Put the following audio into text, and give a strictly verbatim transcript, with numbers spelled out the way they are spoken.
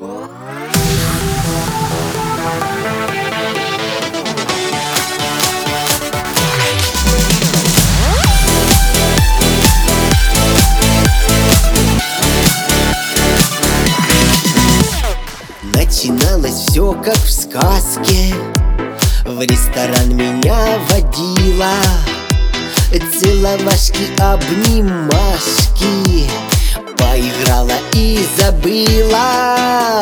Начиналось все как в сказке. В ресторан меня водила, целовашки, обнимашки, поиграла и забыла.